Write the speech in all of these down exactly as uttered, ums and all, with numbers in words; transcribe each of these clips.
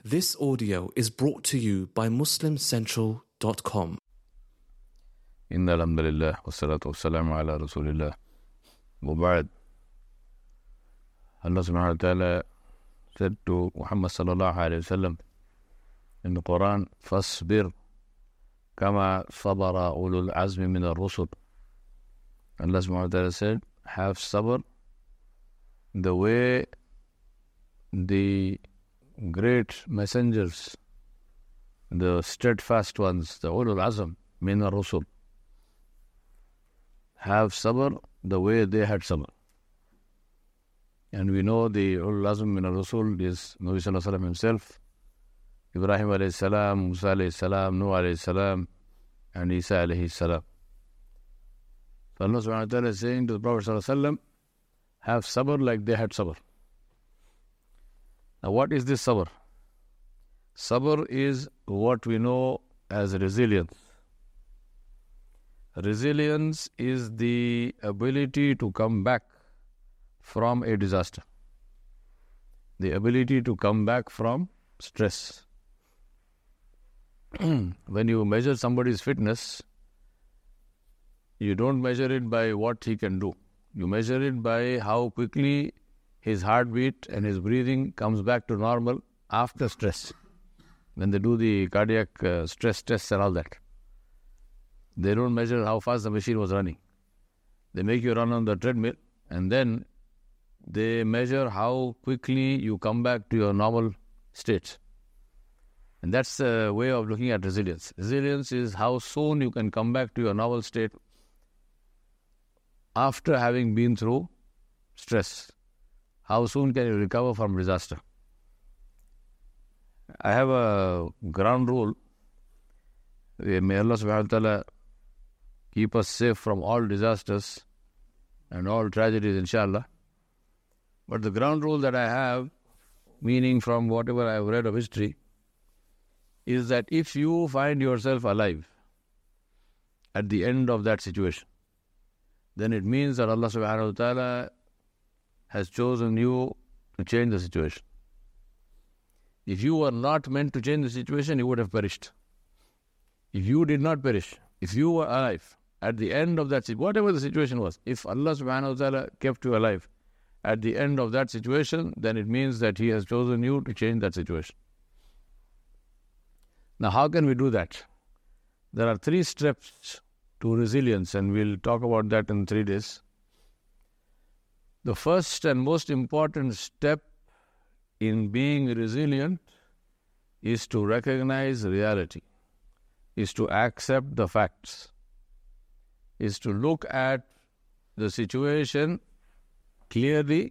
This audio is brought to you by muslim central dot com. Inna alhamdulillah wa salatu wa salamu ala rasulillah wa ba'd. Allah subhanahu wa ta'ala said to Muhammad sallallahu alayhi wa sallam in the Quran, فَاصْبِرْ كَمَا صَبَرَ أُولُو الْعَزْمِ مِنَ الرُّسُلِ. Allah subhanahu wa ta'ala said, have sabr the way the great messengers, the steadfast ones, the ulul azm min ar-rusul, have sabr the way they had sabr. And we know the ulul azm min ar-rusul is Nabi sallallahu alaihi wasallam himself, Ibrahim alayhi salam, Musa alayhi salam, Nuh alayhi salam, and Isa alayhi salam. So Allah subhanahu wa ta'ala is saying to the Prophet sallallahu alaihi wasallam, have sabr like they had sabr. Now, what is this sabr? Sabr is what we know as resilience. Resilience is the ability to come back from a disaster, the ability to come back from stress. When you measure somebody's fitness, you don't measure it by what he can do. You measure it by how quickly his heartbeat and his breathing comes back to normal after stress. When they do the cardiac uh, stress tests and all that, they don't measure how fast the machine was running. They make you run on the treadmill, and then they measure how quickly you come back to your normal state. And that's the way of looking at resilience. Resilience is how soon you can come back to your normal state after having been through stress. How soon can you recover from disaster? I have a ground rule. May Allah subhanahu wa ta'ala keep us safe from all disasters and all tragedies, inshallah. But the ground rule that I have, meaning from whatever I have read of history, is that if you find yourself alive at the end of that situation, then it means that Allah subhanahu wa ta'ala has chosen you to change the situation. If you were not meant to change the situation, you would have perished. If you did not perish, if you were alive at the end of that situation, whatever the situation was, if Allah subhanahu wa ta'ala kept you alive at the end of that situation, then it means that He has chosen you to change that situation. Now, how can we do that? There are three steps to resilience, and we'll talk about that in three days. The first and most important step in being resilient is to recognize reality, is to accept the facts, is to look at the situation clearly,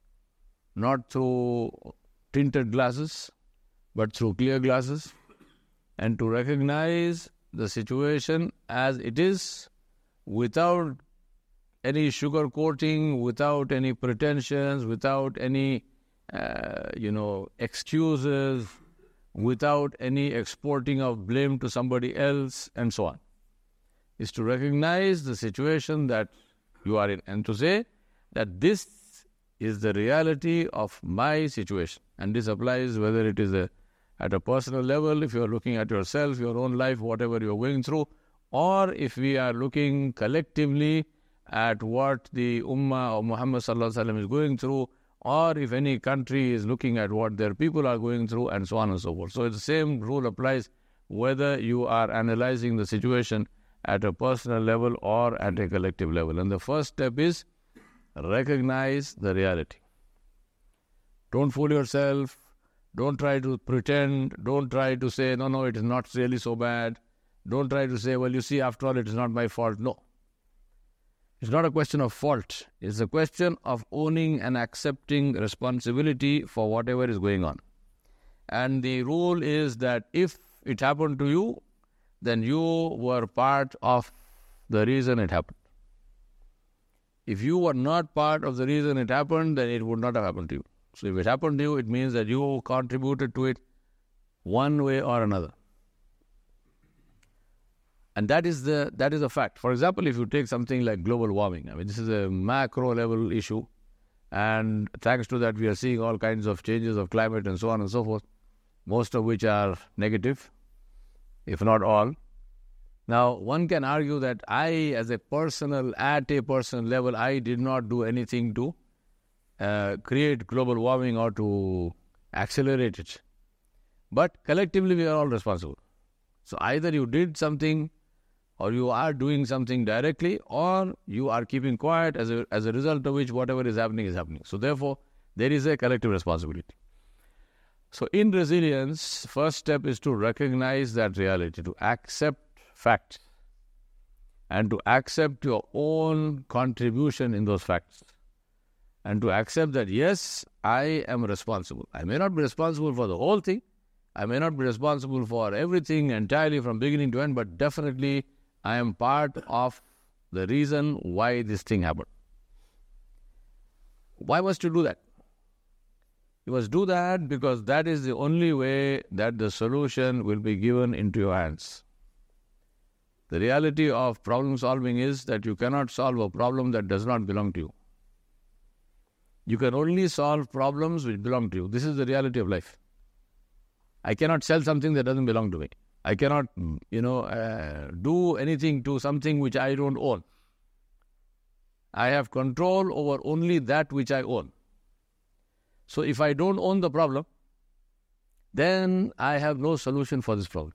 not through tinted glasses, but through clear glasses, and to recognize the situation as it is without any sugar coating, without any pretensions, without any, uh, you know, excuses, without any exporting of blame to somebody else, and so on. Is to recognize the situation that you are in and to say that this is the reality of my situation. And this applies whether it is a, at a personal level, if you are looking at yourself, your own life, whatever you are going through, or if we are looking collectively at what the Ummah of Muhammad sallallahu alaihi wasallam is going through, or if any country is looking at what their people are going through, and so on and so forth. So the same rule applies whether you are analyzing the situation at a personal level or at a collective level. And the first step is recognize the reality. Don't fool yourself. Don't try to pretend. Don't try to say, no, no, it is not really so bad. Don't try to say, well, you see, after all, it is not my fault. No. It's not a question of fault. It's a question of owning and accepting responsibility for whatever is going on. And the rule is that if it happened to you, then you were part of the reason it happened. If you were not part of the reason it happened, then it would not have happened to you. So if it happened to you, it means that you contributed to it one way or another. And that is the that is a fact. For example, if you take something like global warming, I mean, this is a macro level issue, and thanks to that, we are seeing all kinds of changes of climate and so on and so forth. most of which are negative, if not all. Now, one can argue that I, as a personal, at a personal level, I did not do anything to uh, create global warming or to accelerate it. But collectively, we are all responsible. So either you did something, or you are doing something directly, or you are keeping quiet, as a, as a result of which whatever is happening is happening. So therefore, there is a collective responsibility. So in resilience, first step is to recognize that reality, to accept facts, and to accept your own contribution in those facts, and to accept that, yes, I am responsible. I may not be responsible for the whole thing, I may not be responsible for everything entirely from beginning to end, but definitely I am part of the reason why this thing happened. Why must you do that? You must do that because that is the only way that the solution will be given into your hands. The reality of problem solving is that you cannot solve a problem that does not belong to you. You can only solve problems which belong to you. This is the reality of life. I cannot sell something that doesn't belong to me. I cannot, you know, uh, do anything to something which I don't own. I have control over only that which I own. So if I don't own the problem, then I have no solution for this problem.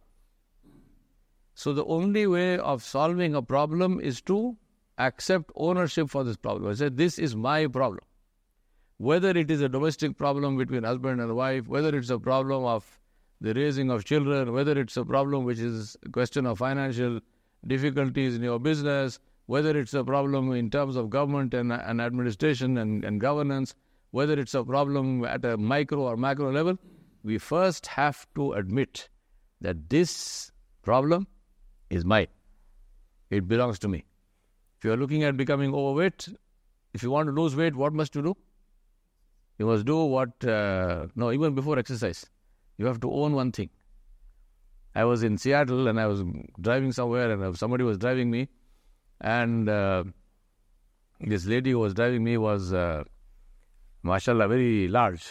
So the only way of solving a problem is to accept ownership for this problem. I say, this is my problem. Whether it is a domestic problem between husband and wife, whether it's a problem of the raising of children, whether it's a problem which is a question of financial difficulties in your business, whether it's a problem in terms of government and, and administration and, and governance, whether it's a problem at a micro or macro level, we first have to admit that this problem is mine. It belongs to me. If you are looking at becoming overweight, if you want to lose weight, what must you do? You must do what, uh, no, even before exercise, you have to own one thing. I was in Seattle and I was driving somewhere and somebody was driving me, and uh, this lady who was driving me was, uh, mashallah, very large.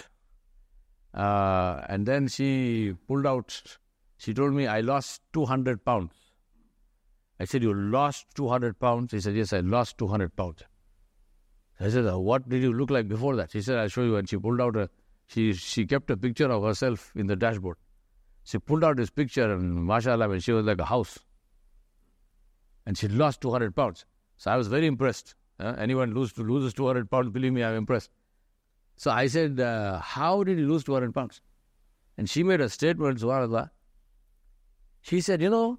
Uh, and then she pulled out, she told me, I lost two hundred pounds. I said, you lost two hundred pounds? She said, yes, I lost two hundred pounds. I said, what did you look like before that? She said, I'll show you. And she pulled out a, she she kept a picture of herself in the dashboard. She pulled out this picture and mashallah, and she was like a house. And she lost two hundred pounds. So I was very impressed. Uh, anyone lose, loses two hundred pounds, believe me, I'm impressed. So I said, uh, how did you lose two hundred pounds? And she made a statement, subhanAllah. She said, you know,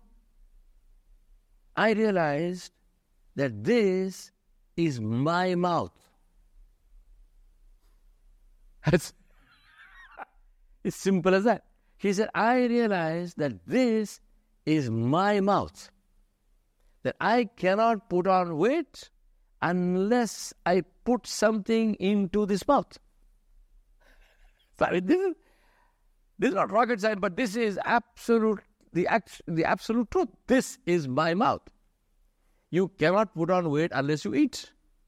I realized that this is my mouth. It's, it's simple as that. She said, I realized that this is my mouth. That I cannot put on weight unless I put something into this mouth. So, I mean, this is, this is not rocket science, but this is absolute, the, the absolute truth. This is my mouth. You cannot put on weight unless you eat.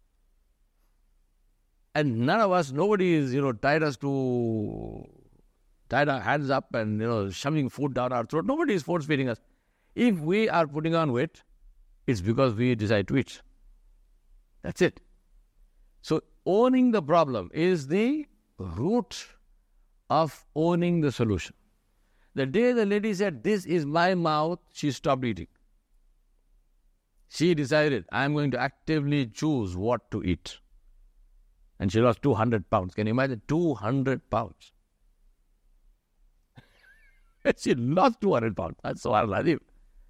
And none of us, nobody is, you know, tied us to, tied our hands up and, you know, shoving food down our throat. Nobody is force feeding us. If we are putting on weight, it's because we decide to eat. That's it. So owning the problem is the root of owning the solution. The day the lady said, this is my mouth, she stopped eating. She decided, I'm going to actively choose what to eat. And she lost two hundred pounds. Can you imagine? two hundred pounds. She lost two hundred pounds. That's so hard.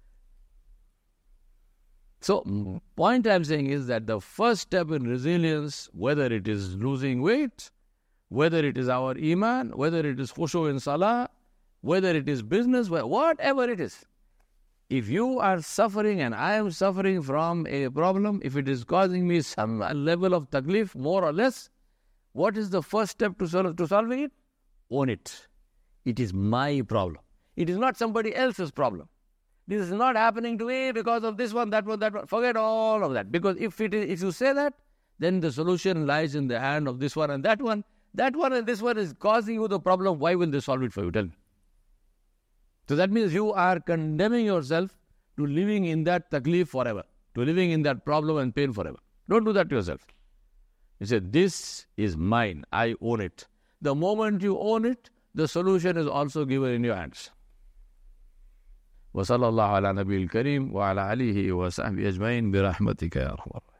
So, point I'm saying is that the first step in resilience, whether it is losing weight, whether it is our iman, whether it is khushu in salah, whether it is business, whatever it is, if you are suffering and I am suffering from a problem, if it is causing me some level of taklif, more or less, what is the first step to, solve, to solving it? Own it. It is my problem. It is not somebody else's problem. This is not happening to me because of this one, that one, that one. Forget all of that. Because if it is, if you say that, then the solution lies in the hand of this one and that one. That one and this one is causing you the problem. Why will they solve it for you? Tell me. So that means you are condemning yourself to living in that taklif forever, to living in that problem and pain forever. Don't do that to yourself. You say, this is mine, I own it. The moment you own it, the solution is also given in your hands. وصلى الله على نبي الكريم وعلى آله وصحبه أجمعين برحمتك يا أرحم الراحمين.